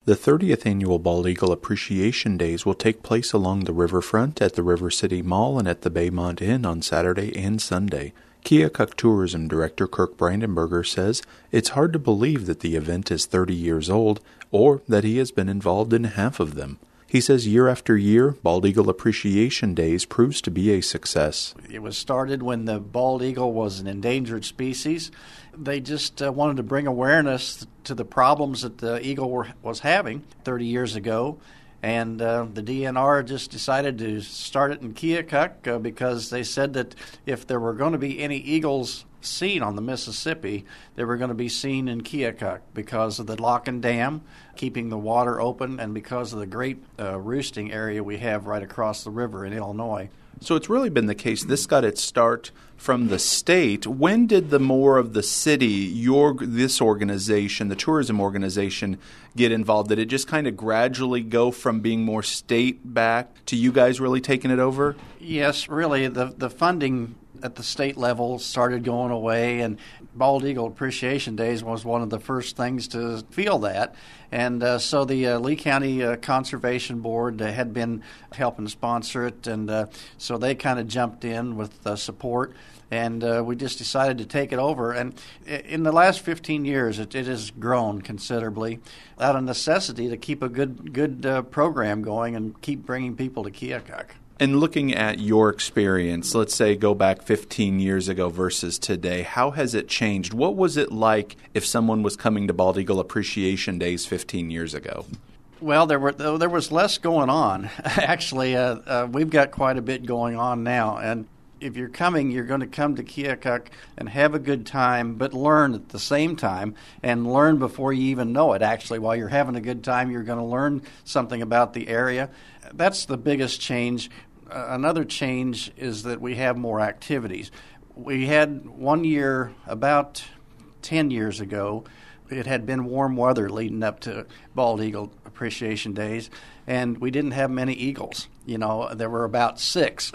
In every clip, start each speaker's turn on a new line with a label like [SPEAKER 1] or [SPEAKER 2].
[SPEAKER 1] The 30th Annual Bald Eagle Appreciation Days will take place along the riverfront at the River City Mall and at the Baymont Inn on Saturday and Sunday. Keokuk Tourism Director Kirk Brandenberger says it's hard to believe that the event is 30 years old or that he has been involved in half of them. He says year after year, Bald Eagle Appreciation Days proves to be a success.
[SPEAKER 2] It was started when the bald eagle was an endangered species. They just wanted to bring awareness to the problems that the eagle was having 30 years ago. And the DNR just decided to start it in Keokuk because they said that if there were going to be any eagles seen on the Mississippi, they were going to be seen in Keokuk because of the lock and dam, keeping the water open, and because of the great roosting area we have right across the river in Illinois.
[SPEAKER 1] So it's really been the case. This got its start from the state. When did the more of the city, this organization, the tourism organization, get involved? Did it just kind of gradually go from being more state-backed to you guys really taking it over?
[SPEAKER 2] Yes, really. The funding at the state level started going away, and Bald Eagle Appreciation Days was one of the first things to feel that. And so the Lee County Conservation Board had been helping sponsor it, and so they kind of jumped in with support, and we just decided to take it over. And in the last 15 years, it has grown considerably out of necessity to keep a good program going and keep bringing people to Keokuk.
[SPEAKER 1] And looking at your experience, let's say go back 15 years ago versus today, how has it changed? What was it like if someone was coming to Bald Eagle Appreciation Days 15 years ago?
[SPEAKER 2] Well, there was less going on. Actually, we've got quite a bit going on now. And if you're coming, you're going to come to Keokuk and have a good time, but learn at the same time, and learn before you even know it. Actually, while you're having a good time, you're going to learn something about the area. That's the biggest change. Another change is that we have more activities. We had one year, about 10 years ago, it had been warm weather leading up to Bald Eagle Appreciation Days, and we didn't have many eagles. You know, there were about 6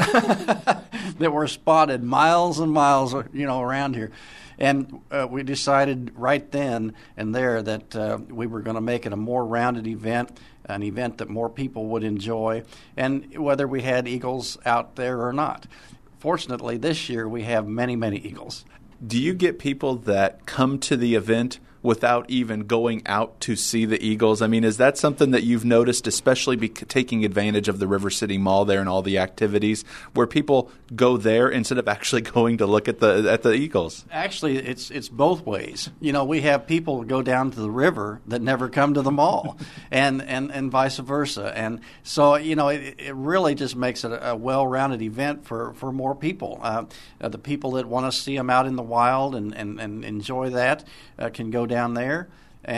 [SPEAKER 2] that were spotted miles and miles, around here. And we decided right then and there that we were going to make it a more rounded event, an event that more people would enjoy, and whether we had eagles out there or not. Fortunately, this year we have many, many eagles.
[SPEAKER 1] Do you get people that come to the event without even going out to see the eagles? I mean, is that something that you've noticed, especially taking advantage of the River City Mall there and all the activities, where people go there instead of actually going to look at the eagles?
[SPEAKER 2] Actually, it's both ways. We have people go down to the river that never come to the mall, and vice versa. And so, it really just makes it a well-rounded event for more people. The people that want to see them out in the wild and enjoy that can go down there,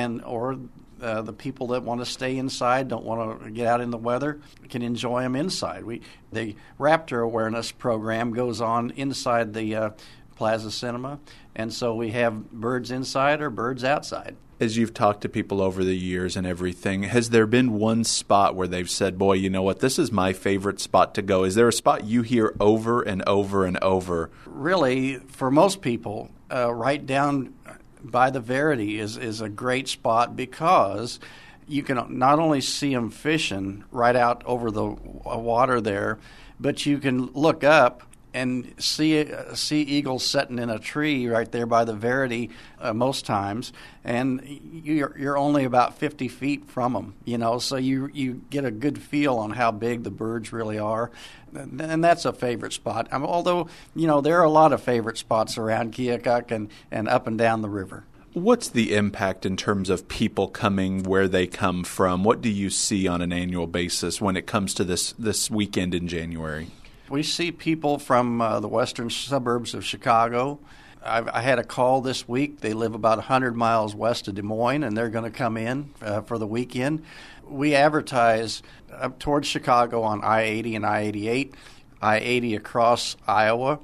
[SPEAKER 2] or the people that want to stay inside, don't want to get out in the weather, can enjoy them inside. The Raptor Awareness Program goes on inside the Plaza Cinema, and so we have birds inside or birds outside.
[SPEAKER 1] As you've talked to people over the years and everything, has there been one spot where they've said, boy, you know what, this is my favorite spot to go? Is there a spot you hear over and over and over?
[SPEAKER 2] Really, for most people, right down by the Verity is a great spot because you can not only see them fishing right out over the water there, but you can look up and see eagles sitting in a tree right there by the Verity most times, and you're only about 50 feet from them, so you get a good feel on how big the birds really are, and that's a favorite spot. Although, there are a lot of favorite spots around Keokuk and up and down the river.
[SPEAKER 1] What's the impact in terms of people coming where they come from? What do you see on an annual basis when it comes to this weekend in January?
[SPEAKER 2] We see people from the western suburbs of Chicago. I had a call this week. They live about 100 miles west of Des Moines, and they're going to come in for the weekend. We advertise up towards Chicago on I-80 and I-88, I-80 across Iowa,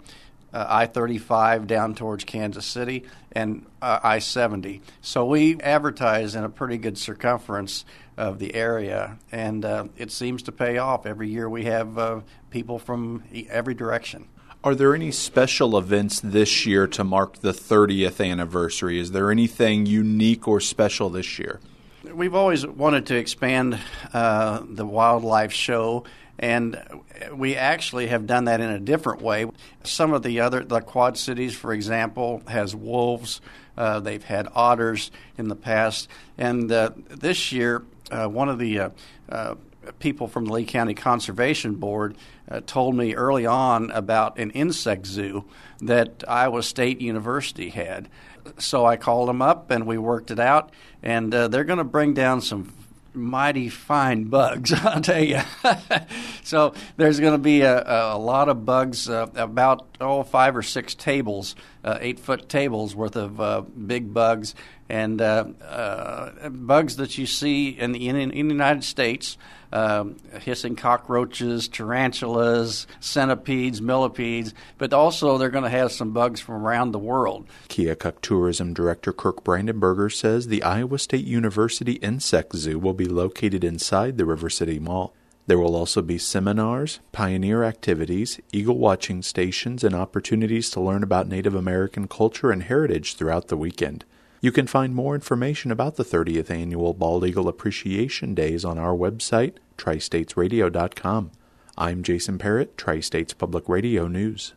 [SPEAKER 2] I-35 down towards Kansas City, and I-70. So we advertise in a pretty good circumference of the area, and it seems to pay off. Every year we have people from every direction.
[SPEAKER 1] Are there any special events this year to mark the 30th anniversary? Is there anything unique or special this year?
[SPEAKER 2] We've always wanted to expand the wildlife show, and we actually have done that in a different way. Some of the Quad Cities, for example, has wolves. They've had otters in the past. And this year, one of the people from the Lee County Conservation Board told me early on about an insect zoo that Iowa State University had. So I called them up and we worked it out, and they're going to bring down some mighty fine bugs, I'll tell you. So there's going to be a lot of bugs, about 5 or 6 tables, 8-foot tables worth of big bugs, and bugs that you see in the United States, hissing cockroaches, tarantulas, centipedes, millipedes, but also they're going to have some bugs from around the world.
[SPEAKER 1] Keokuk Tourism Director Kirk Brandenberger says the Iowa State University Insect Zoo will be located inside the River City Mall. There will also be seminars, pioneer activities, eagle watching stations, and opportunities to learn about Native American culture and heritage throughout the weekend. You can find more information about the 30th Annual Bald Eagle Appreciation Days on our website, tristatesradio.com. I'm Jason Parrott, Tri-States Public Radio News.